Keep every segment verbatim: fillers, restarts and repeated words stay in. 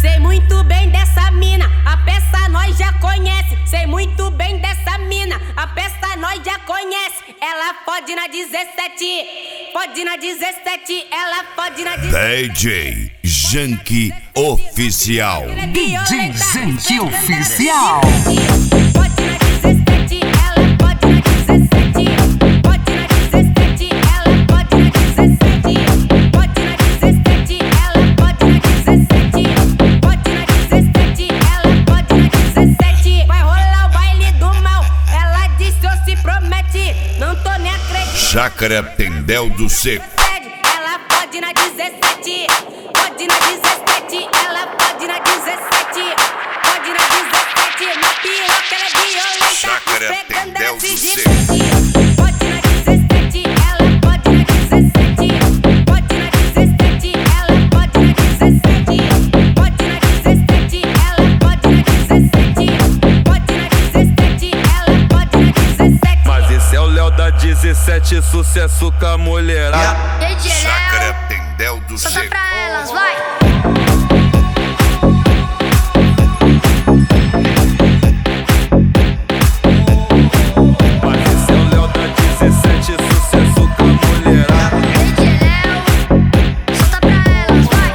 Sei muito bem dessa mina, a peça nós já conhece. Sei muito bem dessa mina, a peça nós já conhece. Ela pode na dezessete, pode na dezessete, ela pode na dezessete. D J Janky Oficial. D J Janky Oficial. Pode na dezessete, ela pode na dezessete. Pode na dezessete, ela pode na dezessete. Pode na dezessete, ela pode na dezessete. Pode na dezessete, ela pode na dezessete. Vai rolar o baile do mal, ela disse ou se promete. Não tô nem acreditando. Chácara Tendel do Seco. Ela pode na dezessete. Pode na dezessete, ela pode na dezessete. Pode na dezessete, na piroca ela é violenta. Chácara Esfregando Tendel ela do se Seco. diverte. Pode na dezessete, ela pode na dezessete. Pode na dezessete, ela pode na dezessete. Pode na dezessete, ela pode na dezessete. Pode na dezessete, ela pode na dezessete. Mas esse é o Léo da dezessete, sucesso com a mulherada. Chácara Tendel do Solta Seco. pra elas, vai! Mas esse é o Léo da dezessete, sucesso com a mulherada. D J Léo, solta pra elas, vai!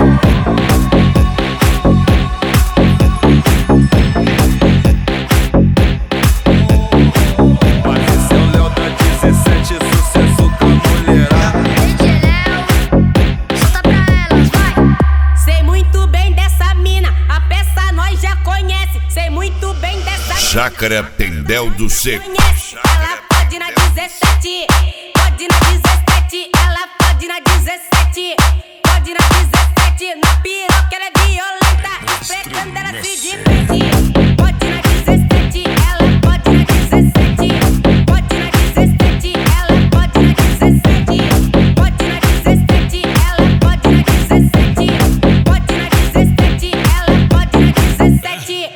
Mas esse é o Léo da dezessete, sucesso com a mulherada. D J Léo, solta pra elas, vai! Sei muito bem dessa mina, a peça nós já conhece. Sei muito bem dessa mina. Chácara Tendel do Seco. Conhece. Ela pode na dezessete, pode na dezessete, ela pode na dezessete, pode na dezessete, na piroca ela é violenta, esfregando ela se diverte. Pode na dezessete, ela pode na dezessete, pode na dezessete, ela pode na dezessete, pode na dezessete, ela pode na dezessete, pode na dezessete, ela pode na dezessete.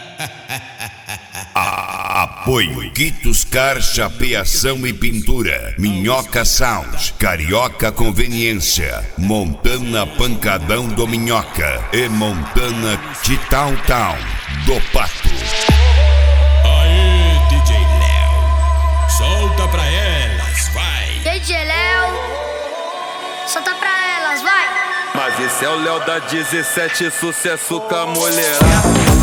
Apoio Quitos Car, Chapeação e Pintura. Minhoca Sound, Carioca Conveniência, Montana Pancadão do Minhoca e Montana Tital Town do Pato. Aê, D J Léo, solta pra elas, vai! D J Léo, solta pra elas, vai! Mas esse é o Léo da dezessete, sucesso com a mulherada.